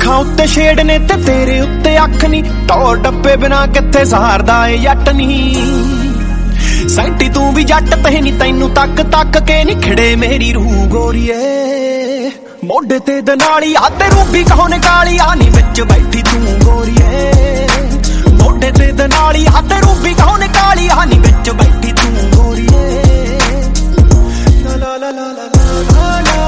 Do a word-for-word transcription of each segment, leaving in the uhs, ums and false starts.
ਅੱਖਾਂ उत्ते छेड़ ने ते तेरे उत्ते अख नी टौर डब्बे बिना किथे सहारदा ए जट नी सैंटी तू भी जट ते नी तैनू तक तक के नी खिड़े मेरी रूह गोरीए मोढे ते दनाली आ ते रूबी कहो ने काली आ नी विच बैठी तू गोरीए मोढे ते दनाली आ ते रूबी कहो ने काली आ नी विच बैठी तू गोरीए ला ला ला ला ला ला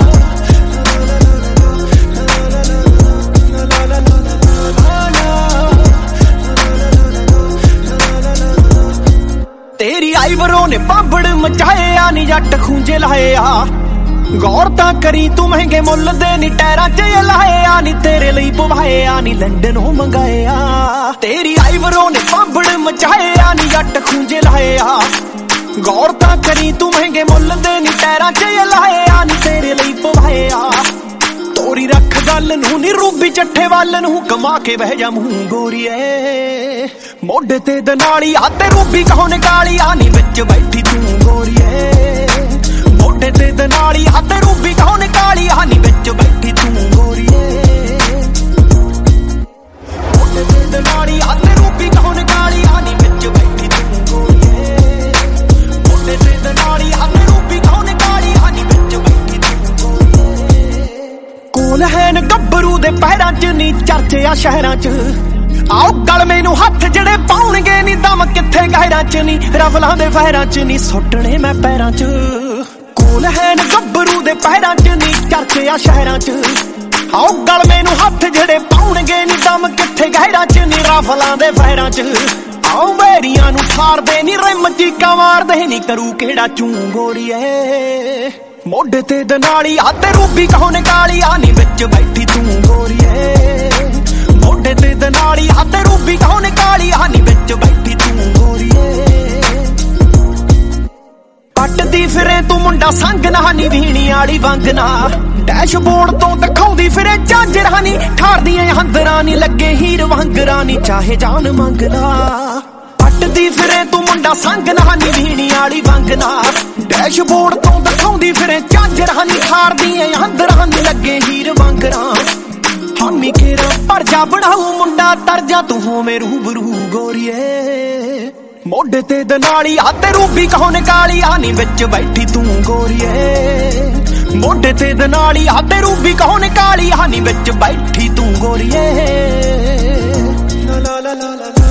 तेरी आईवरों ने पाबड़ मचाए आ नी जट खूंजे लाए आ गौर तां करी तू महंगे मुल दे नी टैरां च लाए आ नी तेरे लई पवाए आ नी लंडनों मंगाए आ तेरी आईवरों ने पाबड़ मचाए आ नी जट खूंजे लाए आ गौर तां करी तू महंगे मुल दे नी टैरां च लाए आ नी तेरे लई पवाए आ तोरी रख गल नूं नी रूबी चट्ठे वाल नूं कमा के बह जा मूंह गोरीए मोढे ते दनाली आ ते रूबी कहो ने काली आ नी विच बैठी तू गोरीए मोढे ते दनाली आ ते रूबी कहो ने काली आ नी विच बैठी तू गोरीए मोढे ते दनाली आ ते रूबी कहो ने काली आ नी विच बैठी तू गोरीए मोढे ते दनाली आ ते रूबी कहो ने काली आ नी विच बैठी तू गोरीए कोल है न गब्बरू दे पैरां च नी चर्चे आ शहरां च आओ गल मैनू हथ जड़े पाउणगे नी दम किथे गहरां च नी रवलां दे फहरां च नी सुटने मैं पैरां च कोल है न गब्बरू दे पैरां च नी चर्चे आ शहरां च आओ गल मैनू हथ जड़े पाउणगे नी दम किथे गहरां च नी रवलां दे फहरां च आओ वैरियां नू ठारदे नी रिम चीकां मारदे नी करू केड़ा चूं गोरीए मोढे ते दनाली आ ते रूबी कहो ने काली आ नी विच बैठी तू गोरीए मोढे ते दनाली आ ते रूबी कहो ने काली आ नी विच बैठी तू गोरीए पटदी फिरे तू मुंडा संग ना नी वीणी आली वंगना डैशबोर्ड तो दिखाउंदी फिरे झांजरा नी ठारदियां हंदरां नी लगे हीर वंगरा नी चाहे जान मंगला पटदी फिरे तू मुंडा संग ना नी वीणी आली वंगना डैशबोर्ड तो दिखाउंदी फिरे झांजरा नी ठारदियां हंदरां नी लगे हीर वंगरा हामी केरा पर जा बढ़ाऊ मुंडा तर जा तू हो मेरू रूबरू गोरीए मोढे ते दनाली आ ते रूबी कहो ने काली आ नी विच बैठी तू गोरीए मोढे ते दनाली आ ते रूबी कहो ने काली आ नी विच बैठी तू गोरीए ला ला ला ला